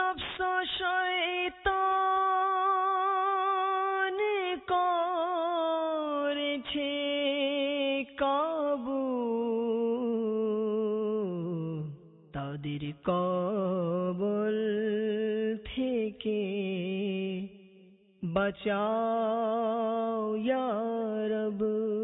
নফস শয়তান করেছে কাবু, তাদের কবল থেকে বাঁচাও ইয়া রব।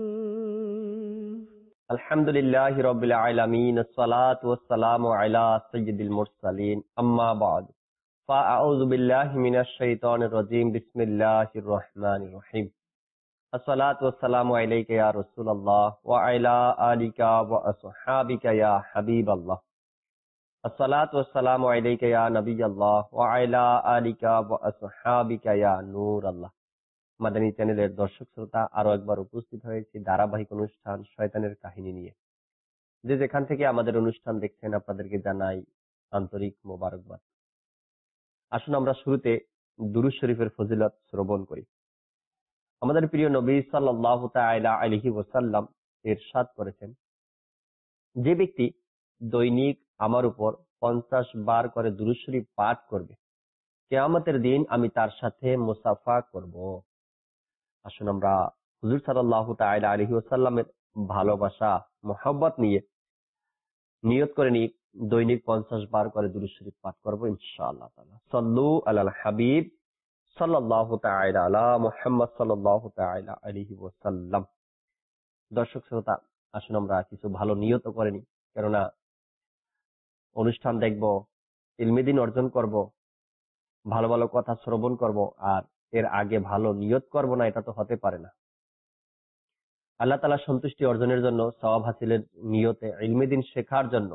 আলহামদুলিল্লাহি রাব্বিল আলামিন, আসসালাতু ওয়াসসালামু আলা সাইয়্যিদিল মুরসালিন, আম্মা বা'দ। ফাআউযু বিল্লাহি মিনাশ শাইতানির রাজীম, বিসমিল্লাহির রহমানির রহিম। আসসালাতু ওয়াসসালামু আলাইকা ইয়া রাসূলুল্লাহ ওয়া আলা আলিকা ওয়া আসহাবিকা ইয়া হাবিবাল্লাহ। আসসালাতু ওয়াসসালামু আলাইকা ইয়া নবিয়াল্লাহ ওয়া আলা আলিকা ওয়া আসহাবিকা ইয়া নূরাল্লাহ। মাদানী চ্যানেলের দর্শক শ্রোতা, আরো একবার উপস্থিত হয়েছি ধারাবাহিক অনুষ্ঠান শয়তানের কাহিনী নিয়ে। যে যেখান থেকে আমাদের অনুষ্ঠান দেখছেন আপনাদেরকে জানাই আন্তরিক মোবারকবাদ। আসুন আমরা শুরুতে দুরূদ শরীফের ফজিলত শ্রবণ করি। আমাদের প্রিয় নবী সাল্লাল্লাহু তাআলা আলাইহি ওয়াসাল্লাম ইরশাদ করেছেন, যে ব্যক্তি দৈনিক আমার উপর 50 বার করে দুরূদ শরীফ পাঠ করবে, কিয়ামতের দিন আমি তার সাথে মুসাফা করব। আসুন আমরা হুজুর সাল্লাল্লাহু তাআলা আলাইহি ওয়াসাল্লামের ভালোবাসা মহব্বত নিয়ে নিয়ত করে নিই, দৈনিক 50 বার করে দুরূদ শরীফ পাঠ করব ইনশাআল্লাহ তাআলা। সাল্লু আলাল হাবিব সাল্লাল্লাহু তাআলা আলা মুহাম্মদ সাল্লাল্লাহু তাআলা আলাইহি ওয়াসাল্লাম। দর্শক শ্রোতা, আসুন আমরা কিছু ভালো নিয়ত করে নিই, কেননা অনুষ্ঠান দেখব, ইলমে দ্বীন অর্জন করব, ভালো ভালো কথা শ্রবণ করব, আর এর আগে ভালো নিয়ত করব না, এটা তো হতে পারে না। আল্লাহ তাআলা সন্তুষ্টি অর্জনের জন্য, সওয়াব হাসিলের নিয়তে, ইলমে দ্বীন শেখার জন্য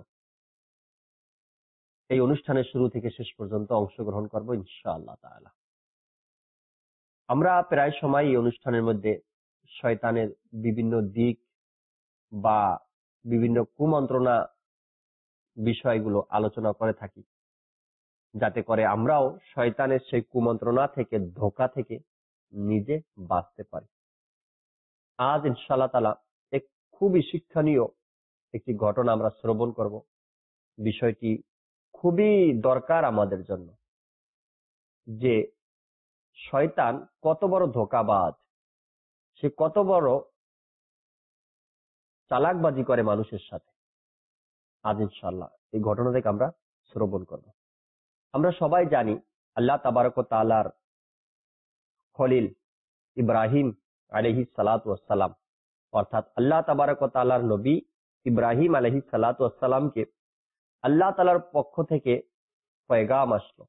এই অনুষ্ঠানের শুরু থেকে শেষ পর্যন্ত অংশগ্রহণ করব ইনশাআল্লাহ তাআলা। আমরা প্রায় সময় এই অনুষ্ঠানের মধ্যে শয়তানের বিভিন্ন দিক বা বিভিন্ন কুমন্ত্রণা বিষয়গুলো আলোচনা করে থাকি, যাতে করে আমরাও শয়তানের সেই কুমন্ত্রণা থেকে, ধোঁকা থেকে নিজে বাঁচতে পারি। আজ ইনশাআল্লাহ তাআলা এক খুবই শিক্ষণীয় একটি ঘটনা আমরা শ্রবণ করব। বিষয়টি খুবই দরকার আমাদের জন্য, যে শয়তান কত বড় ধোঁকাবাজ, সে কত বড় চালাকবাজি করে মানুষের সাথে। আজ ইনশাআল্লাহ এই ঘটনা থেকে আমরা শ্রবণ করব। আমরা সবাই জানি আল্লাহ তাবারক ওয়া তাআলার খলিল ইব্রাহিম আলাইহিস সালাতু ওয়াস সালাম, অর্থাৎ আল্লাহ তাবারক ওয়া তাআলার নবী ইব্রাহিম আলাইহিস সালাতু ওয়াস সালামকে আল্লাহ তাআলার পক্ষ থেকে পয়গাম আসলো।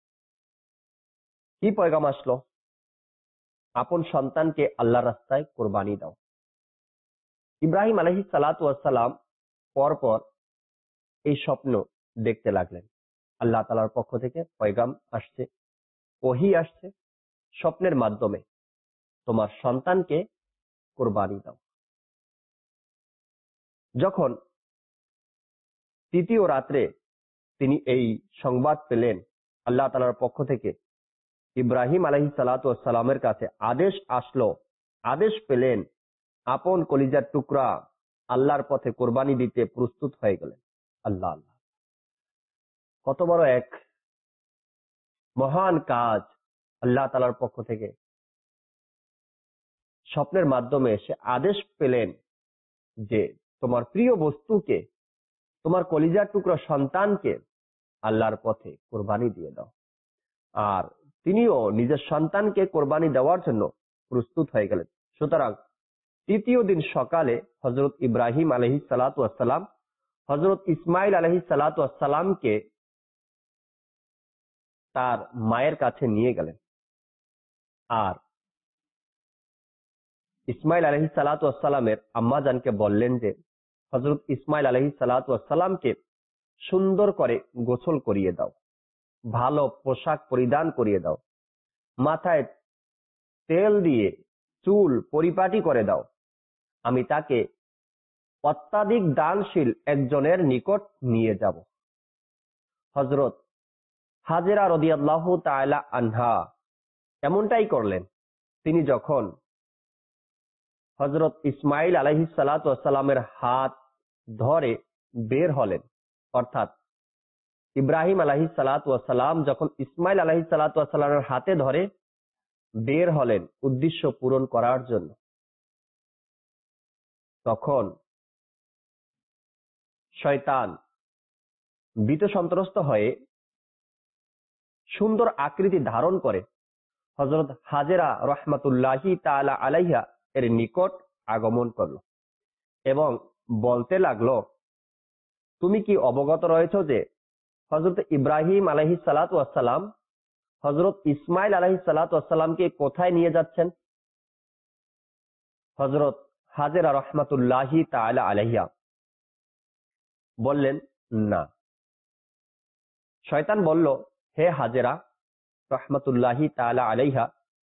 কি পয়গাম আসলো? আপন সন্তানকে আল্লাহর রাস্তায় কুরবানি দাও। ইব্রাহিম আলাইহিস সালাতু ওয়াস সালাম পরপর এই স্বপ্ন দেখতে লাগলেন। আল্লাহ তাআলার পক্ষ থেকে পয়গাম আসছে, ওহী আসছে স্বপ্নের মাধ্যমে, তোমার সন্তানকে কুরবানি দাও। যখন তৃতীয় রাত্রে তিনি এই সংবাদ পেলেন আল্লাহ তাআলার পক্ষ থেকে, ইব্রাহিম আলাইহিস সালাতু ওয়াস সালামের কাছে আদেশ আসলো, আদেশ পেলেন, আপন কলিজার টুকরা আল্লাহর পথে কুরবানি দিতে প্রস্তুত হয়ে গেলেন। আল্লাহ আল্লাহ, কত বড় এক মহান কাজ! আল্লাহ তাআলার পক্ষ থেকে স্বপ্নের মাধ্যমে সে আদেশ পেলেন যে তোমার প্রিয় বস্তুকে, তোমার কলিজার টুকরা সন্তানকে আল্লাহর পথে কুরবানি দিয়ে দাও। আর তিনিও নিজের সন্তানকে কুরবানি দেওয়ার জন্য প্রস্তুত হয়ে গেলেন। সুতরাং তৃতীয় দিন সকালে হযরত ইব্রাহিম আলাইহিস সালাতু ওয়াস সালাম হযরত ইসমাইল আলাইহিস সালাতু ওয়াস সালামকে তার মায়ের কাছে নিয়ে গেলেন। আর ইসমাইল আলাইহিস সালাতু ওয়াস সালামের আম্মা জানকে বললেন যে হযরত ইসমাইল আলাইহিস সালাতু ওয়াস সালামকে সুন্দর করে গোসল করিয়ে দাও, ভালো পোশাক পরিধান করিয়ে দাও, মাথায় তেল দিয়ে চুল পরিপাটি করে দাও। আমি তাকে অত্যাধিক দানশীল একজনের নিকট নিয়ে যাব। হযরত হাজেরা রাদিয়াল্লাহু তাআলা আনহা এমনটাই করলেন। তিনি যখন হযরত ইসমাইল আলাইহিস সালাতু ওয়াস সালামের হাত ধরে বের হলেন, অর্থাৎ ইব্রাহিম আলাইহিস সালাতু ওয়াস সালাম যখন ইসমাইল আলাইহিস সালাতু ওয়াস সালামের হাতে ধরে বের হলেন উদ্দেশ্য পূরণ করার জন্য, তখন শয়তান ভীত সন্ত্রস্ত হয়ে সুন্দর আকৃতি ধারণ করে হযরত হাজেরা রাহমাতুল্লাহি তাআলা আলাইহা এর নিকট আগমন করল এবং বলতে লাগলো, তুমি কি অবগত রয়েছো যে হযরত ইব্রাহিম আলাইহিস সালাতু ওয়াস সালাম হযরত ইসমাইল আলাইহিস সালাতু ওয়াস সালামকে কোথায় নিয়ে যাচ্ছেন? হযরত হাজেরা রাহমাতুল্লাহি তাআলা আলাইহা বললেন, না। শয়তান বলল, হে হাজেরা রাহমাতুল্লাহি তাআলা আলাইহা,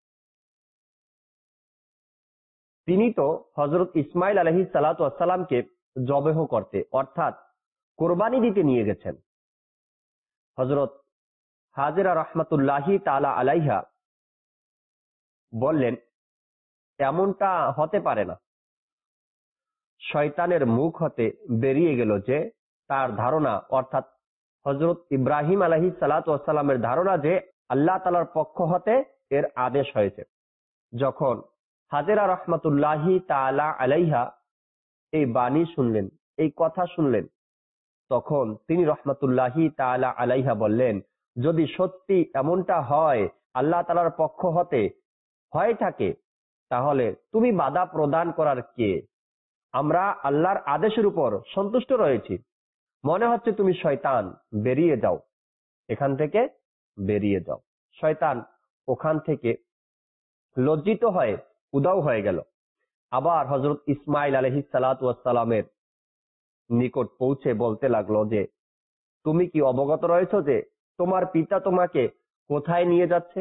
তিনি তো হযরত ইসমাইল আলাইহিস সালাতু ওয়াস সালামকে জবেহ করতে অর্থাৎ কুরবানি দিতে নিয়ে গেছেন। হযরত হাজেরা রাহমাতুল্লাহি তাআলা আলাইহা বললেন, এমনটা হতে পারে না। শয়তানের মুখ হতে বেরিয়ে গেল যে তার ধারণা অর্থাৎ হযরত ইব্রাহিম আলাইহিস সালাতু ওয়াস সালামের ধারণা যে আল্লাহ তাআলার পক্ষ হতে এর আদেশ হয়েছে। যখন হাজেরা রাহমাতুল্লাহি তাআলা আলাইহা এই বাণী শুনলেন, এই কথা শুনলেন, তখন তিনি রাহমাতুল্লাহি তাআলা আলাইহা বললেন, যদি সত্যি এমনটা হয়, আল্লাহ তাআলার পক্ষ হতে হয়ে থাকে, তাহলে তুমি বাধা প্রদান করার কে? আমরা আল্লাহর আদেশের উপর সন্তুষ্ট রয়েছি। মনে হচ্ছে তুমি শয়তান, বেরিয়ে যাও, এখান থেকে বেরিয়ে যাও। শয়তান ওখান থেকে লজ্জিত হয়ে উধাও হয়ে গেল। আবার হযরত ইসমাইল আলাইহিস সালাতু ওয়াস সালামের নিকট পৌঁছে বলতে লাগলো যে, তুমি কি অবগত রয়েছো যে তোমার পিতা তোমাকে কোথায় নিয়ে যাচ্ছে?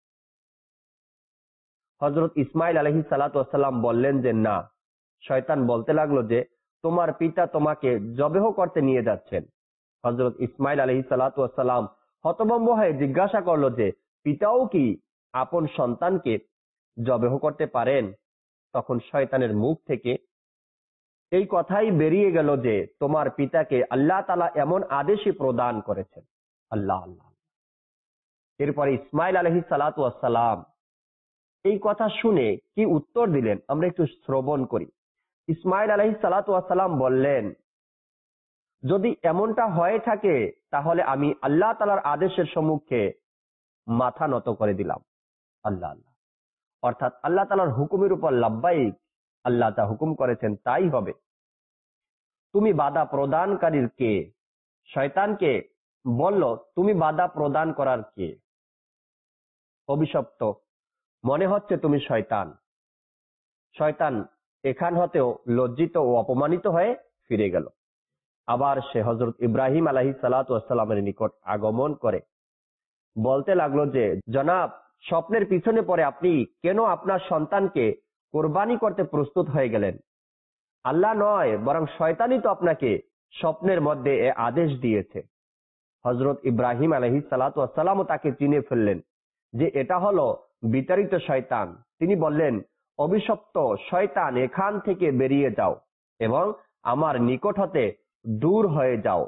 হযরত ইসমাইল আলাইহিস সালাতু ওয়াস সালাম বললেন যে, না। শয়তান বলতে লাগলো যে, তোমার পিতা তোমাকে জবেহ করতে নিয়ে যাচ্ছেন। হযরত ইসমাইল আলাইহিস সালাতু ওয়াস সালাম হতভম্ব হয়ে জিজ্ঞাসা করলো যে, পিতাও কি আপন সন্তানকে জবেহ করতে পারেন? তখন শয়তানের মুখ থেকে এই কথাই বেরিয়ে গেল যে, তোমার পিতাকে আল্লাহ তাআলা এমন আদেশই প্রদান করেছেন। আল্লাহ আল্লাহ। এরপরে ইসমাইল আলাইহিস সালাতু ওয়াস সালাম এই কথা শুনে কি উত্তর দিলেন আমরা একটু শ্রবণ করি। ইসমাইল আলাইহিস সালাতু ওয়াস সালাম বললেন, যদি এমনটা হয়ে থাকে তাহলে আমি আল্লাহ তাআলার আদেশের সম্মুখে মাথা নত করে দিলাম। আল্লাহ আল্লাহ। অর্থাৎ আল্লাহ তাআলার হুকুমের উপর লাব্বাইক, আল্লাহ যা হুকুম করেছেন তাই হবে। তুমি বাধা প্রদানকারীর কে? শয়তানকে বলল, তুমি বাধা প্রদান করার কে? অভিশপ্ত, মনে হচ্ছে তুমি শয়তান। শয়তান এখান হতেও লজ্জিত ও অপমানিত হয়ে ফিরে গেল। আবার সে হযরত ইব্রাহিম আলাইহিস সালাতু ওয়াস সালামের নিকট আগমন করে বলতে লাগলো যে, জনাব, স্বপ্নের পিছনে পড়ে আপনি কেন আপনার সন্তানকে কোরবানি করতে প্রস্তুত হয়ে গেলেন? আল্লাহ নয়, বরং শয়তানই তো আপনাকে স্বপ্নের মধ্যে এ আদেশ দিয়েছে। হযরত ইব্রাহিম আলাইহিস সালাতু ওয়াস সালামও তাকে চিনে ফেললেন যে এটা হলো বিতাড়িত শয়তান। তিনি বললেন, অভিশপ্ত শয়তান, এখান থেকে বেরিয়ে যাও এবং আমার নিকট হতে দূর হয়ে যাও।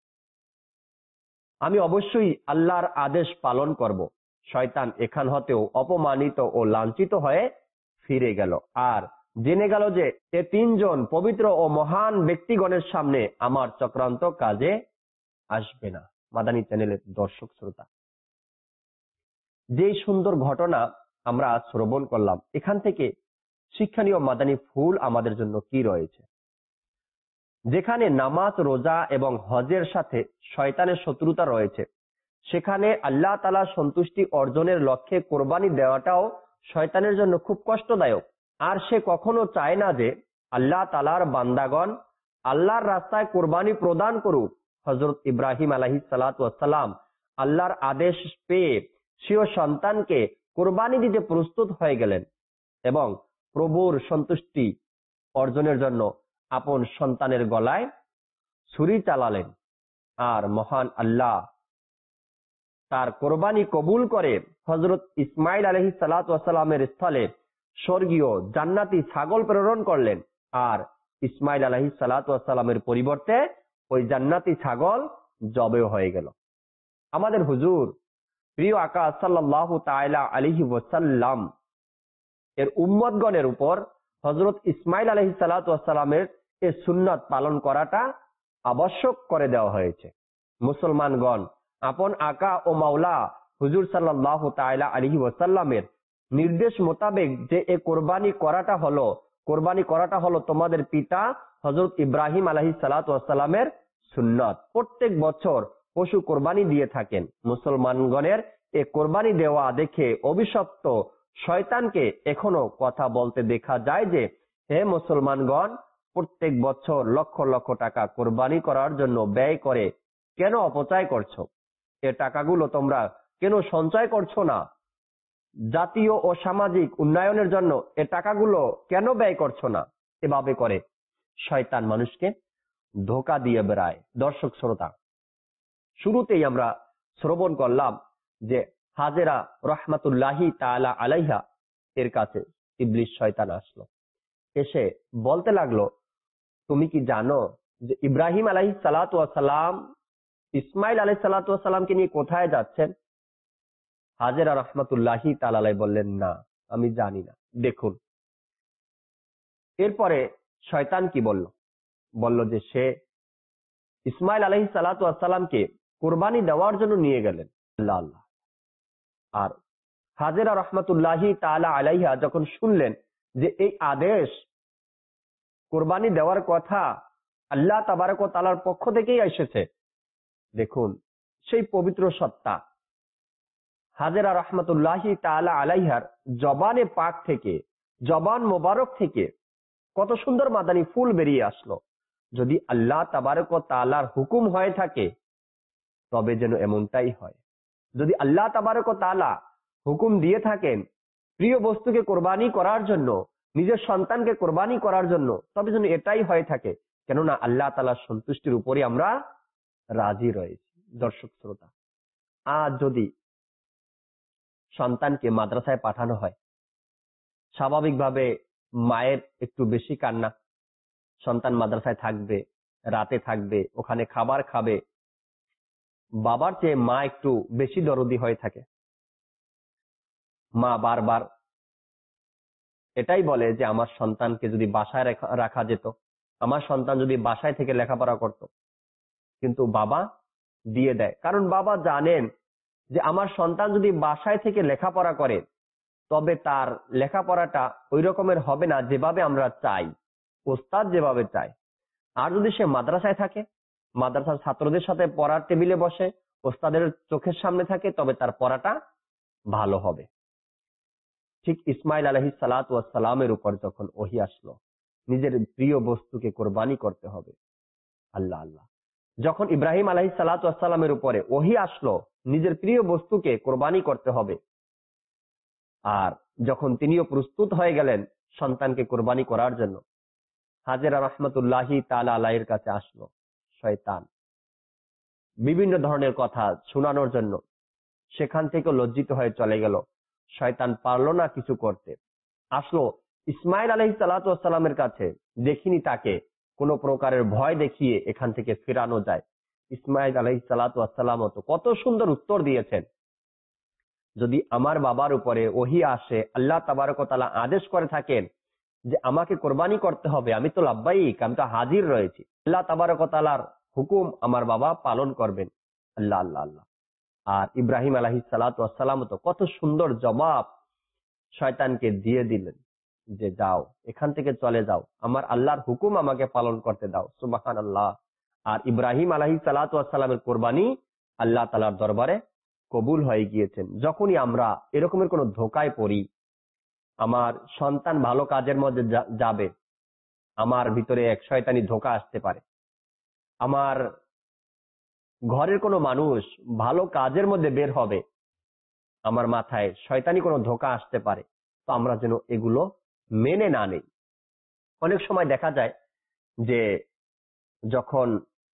আমি অবশ্যই আল্লাহর আদেশ পালন করব। শয়তান এখান হতেও অপমানিত ও লাঞ্ছিত হয়ে ফিরে গেল আর জেনে গেল যে এ তিনজন পবিত্র ও মহান ব্যক্তিগণের সামনে আমার চক্রান্ত কাজে আসবে না। মাদানী চ্যানেলের দর্শক শ্রোতা, যে সুন্দর ঘটনা আমরা শ্রবণ করলাম, এখান থেকে শিক্ষণীয় মাদানী ফুল আমাদের জন্য কি রয়েছে? যেখানে নামাজ, রোজা এবং হজের সাথে শয়তানের শত্রুতা রয়েছে, সেখানে আল্লাহ তাআলা সন্তুষ্টি অর্জনের লক্ষ্যে কোরবানি দেওয়াটাও শয়তানের জন্য খুব কষ্টদায়ক। আর সে কখনো চায় না যে আল্লাহ তাআলার বান্দাগণ আল্লাহর রাস্তায় কোরবানি প্রদান করুক। হযরত ইব্রাহিম আলাইহিস সালাতু ওয়াস সালাম আল্লাহর আদেশ পেয়ে স্বীয় সন্তানকে কোরবানি দিতে প্রস্তুত হয়ে গেলেন এবং প্রভুর সন্তুষ্টি অর্জনের জন্য আপন সন্তানের গলায় ছুরি চালালেন। আর মহান আল্লাহ তার কোরবানি কবুল করে হযরত ইসমাইল আলাইহিস সালাতু ওয়াস সালামের স্থলে স্বর্গীয় জান্নাতি ছাগল প্রেরণ করলেন। আর ইসমাইল আলাইহিস সালাতু ওয়াস সালামের পরিবর্তে ওই জান্নাতি ছাগল জবেহ হয়ে গেল। আমাদের হুজুর প্রিয় আকা সাল্লাল্লাহু তাআলা আলাইহি ওয়াসাল্লাম এর উম্মতগণের উপর হযরত ইসমাইল আলাইহিস সালাতু ওয়াস সালামের এই সুন্নাত পালন করাটা আবশ্যক করে দেওয়া হয়েছে। মুসলমানগণ আপন আকা ও মাওলা হুজুর সাল্লাল্লাহু তাআলা আলাইহি ওয়াসাল্লামের নির্দেশ মোতাবেক যে এই কোরবানি করাটা হলো তোমাদের পিতা হযরত ইব্রাহিম আলাইহিস সালাতু ওয়াস সালামের সুন্নাত। প্রত্যেক বছর পশু কোরবানি দিয়ে থাকেন। মুসলমানগণের এই কোরবানি দেওয়া দেখে অভিশপ্ত শয়তানকে এখনো কথা বলতে দেখা যায় যে, হে মুসলমানগণ, প্রত্যেক বছর লক্ষ লক্ষ টাকা কোরবানি করার জন্য ব্যয় করে কেন অপচয় করছো? এ টাকাগুলো তোমরা কেন সঞ্চয় করছো না? জাতীয় ও সামাজিক উন্নয়নের জন্য এ টাকাগুলো কেন ব্যয় করছো না? এভাবে করে শয়তান মানুষকে ধোঁকা দিয়ে বেড়ায়। দর্শক শ্রোতা, শুরুতেই আমরা শ্রবণ করলাম যে হাজেরা রহমাতুল্লাহি তাআলা আলাইহা এর কাছে ইবলিস শয়তান আসলো, এসে বলতে লাগলো, তুমি কি জানো যে ইব্রাহিম আলাইহিস সালাতু ওয়াস সালাম ইসমাইল আলাইহিস সালাতু ওয়াস সালামকে নিয়ে কোথায় যাচ্ছেন? হাজেরা রহমাতুল্লাহি তাআলা আলাইহা বললেন, না, আমি জানি না। দেখুন, এরপরে শয়তান কি বলল? বলল যে সে ইসমাইল আলাইহিস সালাতু ওয়াস সালামকে কুরবানি দেওয়ার জন্য নিয়ে গেলেন। আল্লাহ আল্লাহ। আর হাজেরা রহমাতুল্লাহি তাআলা আলাইহা যখন শুনলেন যে এই আদেশ কুরবানি দেওয়ার কথা আল্লাহ তাবারক ওয়া তাআলার পক্ষ থেকেই এসেছে, দেখুন সেই পবিত্র সত্তা হাজেরা রহমাতুল্লাহি তাআলা আলাইহার জবানে পাক থেকে, জবান মোবারক থেকে কত সুন্দর মাদানী ফুল বেরিয়ে আসলো। যদি আল্লাহ তাবারক ওয়া তাআলার হুকুম হয়ে থাকে তবে যেন এমনটাই হয়। যদি আল্লাহ তাবারক ওয়া তাআলা হুকুম দিয়ে থাকেন প্রিয় বস্তুকে কোরবানি করার জন্য, নিজের সন্তানকে কোরবানি করার জন্য, তবে যেন এটাই হয়ে থাকে। কেননা আল্লাহ তাআলার সন্তুষ্টির উপরে আমরা রাজি রয়েছি। দর্শক শ্রোতা, আজ যদি সন্তানকে মাদ্রাসায় পাঠানো হয়, স্বাভাবিকভাবে মায়ের একটু বেশি কান্না, সন্তান মাদ্রাসায় থাকবে, রাতে থাকবে, ওখানে খাবার খাবে, বাবার চেয়ে মা একটু বেশি দরদি হয়ে থাকে। মা বারবার এটাই বলে যে আমার সন্তানকে যদি বাসায় রাখা যেত, আমার সন্তান যদি বাসায় থেকে লেখাপড়া করত। কিন্তু বাবা দিয়ে দেয়, কারণ বাবা জানেন যে আমার সন্তান যদি বাসায় থেকে লেখাপড়া করে তবে তার লেখাপড়াটা ওই রকমের হবে না যেভাবে আমরা চাই, ওস্তাদ যেভাবে চায়। আর যদি সে মাদ্রাসায় থাকে, মাদ্রাসার ছাত্রদের সাথে পড়ার টেবিলে বসে, ওস্তাদের চোখের সামনে থাকে, তবে তার পড়াটা ভালো হবে। ঠিক ইসমাইল আলাইহিস সালাতু ওয়াস সালামের উপর যখন ওহী আসলো, নিজের প্রিয় বস্তুকে কোরবানি করতে হবে। আল্লাহ আল্লাহ। যখন ইব্রাহিম আলাইহিস সালাতু ওয়াস সালামের উপরে ওহী আসলো, নিজের প্রিয় বস্তুকে কোরবানি করতে হবে, আর যখন তিনিও প্রস্তুত হয়ে গেলেন সন্তানকে কোরবানি করার জন্য, হাজেরা রহমাতুল্লাহি তাআলা আলাইহির কাছে আসলো শয়তান বিভিন্ন ধরনের কথা শোনানোর জন্য। সেখান থেকে লজ্জিত হয়ে চলে গেল। শয়তান পারল না কিছু করতে, আসলো ইসমাইল আলাইহিস সালাতু ওয়াস সালামের কাছে। দেখিনি তাকে কোনো প্রকারের ভয় দেখিয়ে এখান থেকে ফেরানো যায়। ইসমাইল আলাইহিস সালাতু ওয়াস সালামও তো কত সুন্দর উত্তর দিয়েছেন, যদি আমার বাবার উপরে ওহী আসে, আল্লাহ তাবারক ওয়া তাআলা আদেশ করে থাকেন যে আমাকে কোরবানি করতে হবে, আমি তো লাব্বাইক, আমি তো হাজির রয়েছি। আল্লাহ তাবারক ওয়া তাআলার হুকুম আমার বাবা পালন করবেন। আল্লাহ আল্লাহ আল্লাহ। আর ইব্রাহিম আলাইহিস সালাতু ওয়াস সালাম তো কত সুন্দর জবাব শয়তানকে দিয়ে দিলেন যে যাও, এখান থেকে চলে যাও, আমার আল্লাহর হুকুম আমাকে পালন করতে দাও। সুবহানাল্লাহ। আর ইব্রাহিম আলাইহিস সালাতু ওয়াস সালামের কোরবানি আল্লাহ তাআলার দরবারে কবুল হয়ে গিয়েছেন। যখনই আমরা এরকমের কোনো ধোঁকায় পড়ি, আমার সন্তান ভালো কাজের মধ্যে যাবে, আমার ভিতরে এক শয়তানি ধোঁকা আসতে পারে, আমার ঘরের কোনো মানুষ ভালো কাজের মধ্যে বের হবে, আমার মাথায় শয়তানি কোনো ধোঁকা আসতে পারে, তো আমরা যেন এগুলো মেনে না নেই। অনেক সময় দেখা যায় যে যখন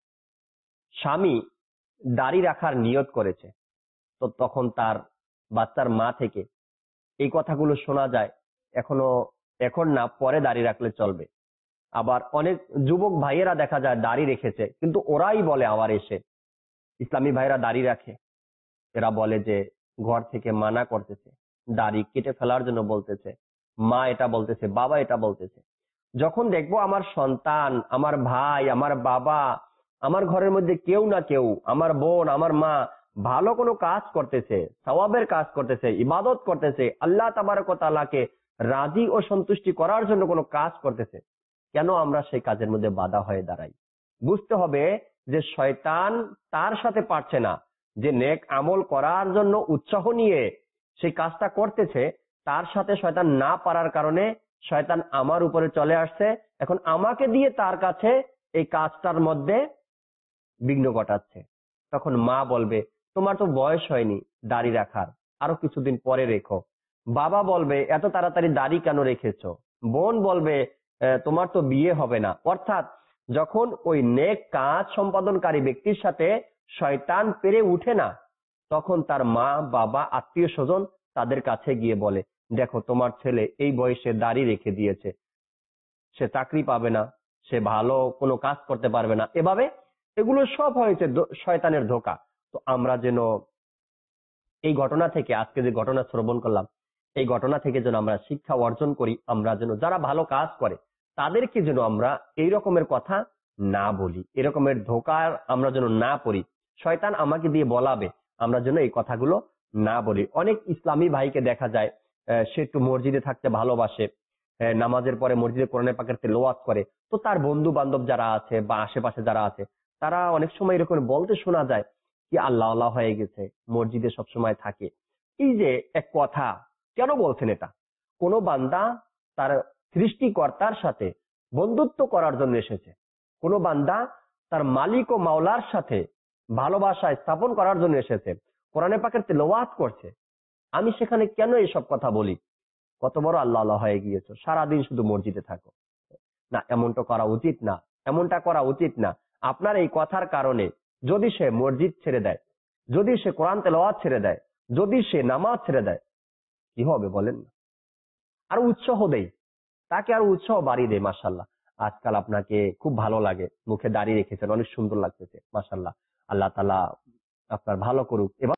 স্বামী দাড়ি রাখার নিয়ত করেছে, তো তখন তার বাচ্চার মা থেকে এই কথাগুলো শোনা যায়, এখন না, পরে দাড়ি রাখলে চলবে। আবার অনেক যুবক ভাইয়েরা দেখা যায় দাড়ি রেখেছে, কিন্তু ওরাই বলে আবার এসে, ইসলামী ভাইরা দাড়ি রাখে, এরা বলে যে ঘর থেকে মানা করতেছে, দাড়ি কেটে ফেলার জন্য বলতেছে, মা এটা বলতেছে, বাবা এটা বলতেছে। যখন দেখবো আমার সন্তান, আমার ভাই, আমার বাবা, আমার ঘরের মধ্যে কেউ না কেউ, আমার বোন, আমার মা ভালো কোনো কাজ করতেছে, সওয়াবের কাজ করতেছে, ইবাদত করতেছে, আল্লাহ তাবারক ওয়া তাআলাকে রাজি ও সন্তুষ্টি করার জন্য কোনো কাজ করতেছে, কেন আমরা সেই কাজের মধ্যে বাধা হয়ে দাঁড়াই? বুঝতে হবে যে শয়তান তার সাথে পারছে না, যে নেক আমল করার জন্য উৎসাহ নিয়ে সেই কাজটা করতেছে, তার সাথে শয়তান না পারার কারণে শয়তান আমার উপরে চলে আসছে। এখন আমাকে দিয়ে তার কাছে এই কাজটার মধ্যে বিঘ্ন ঘটাচ্ছে। তখন মা বলবে, তোমার তো বয়স হয়নি দাড়ি রাখার, আরো কিছুদিন পরে রেখো। বাবা বলবে, এত তাড়াতাড়ি দাড়ি কেন রেখেছো? বোন বলবে, তোমার তো বিয়ে হবে না। অর্থাৎ যখন ওই নেক কাজ সম্পাদনকারী ব্যক্তির সাথে শয়তান পেরে উঠে না, তখন তার মা, বাবা, আত্মীয় স্বজন তাদের কাছে গিয়ে বলে, দেখো তোমার ছেলে এই বয়সে দাড়ি রেখে দিয়েছে, সে চাকরি পাবে না, সে ভালো কোনো কাজ করতে পারবে না। এভাবে এগুলো সব হয়েছে শয়তানের ধোঁকা। তো আমরা যেন এই ঘটনা থেকে, আজকে যে ঘটনা শ্রবণ করলাম, এই ঘটনা থেকে যেন আমরা শিক্ষা অর্জন করি। আমরা যেন যারা ভালো কাজ করে তাদেরকে যেন আমরা এই রকমের কথা না বলি, এরকমের ধোঁকার আমরা যেন না পড়ি। শয়তান আমাকে দিয়ে বলাবে, আমরা যেন এই কথাগুলো না বলি। অনেক ইসলামী ভাইকে দেখা যায় সে একটু মসজিদে থাকতে ভালোবাসে, নামাজের পরে মসজিদে কোরআন পাকের তেলাওয়াত করে। তো তার বন্ধু বান্ধব যারা আছে বা আশেপাশে যারা আছে, তারা অনেক সময় এরকম বলতে শোনা যায় কি আল্লাহ আল্লাহ হয়ে গেছে, মসজিদে সবসময় থাকে। এই যে এক কথা, কেন বলছেন এটা? কোন বান্দা তার সৃষ্টিকর্তার সাথে বন্ধুত্ব করার জন্য এসেছে, কোন বান্দা তার মালিক ও মাওলার সাথে ভালোবাসা স্থাপন করার জন্য এসেছে, কোরআনে পাকের তেলাওয়াত করছে। আমি সেখানে কেন এসব কথা বলি? কত বড় আল্লাহ আল্লাহ হয়ে গিয়েছো, সারাদিন শুধু মসজিদে থাকো। না, এমনটা করা উচিত না, এমনটা করা উচিত না। আপনার এই কথার কারণে যদি সে মসজিদ ছেড়ে দেয়, যদি সে কোরআন তেলাওয়াত ছেড়ে দেয়, যদি সে নামাজ ছেড়ে দেয়, কি হবে বলেন না? আর উৎসাহ দেই, তাকে আর উৎসাহ বাড়িয়ে দেয়। মাশাআল্লাহ, আজকাল আপনাকে খুব ভালো লাগে, মুখে দাড়ি রেখেছেন, অনেক সুন্দর লাগতেছে, মাশাআল্লাহ। আল্লাহ তাআলা আপনার ভালো করুক। এবার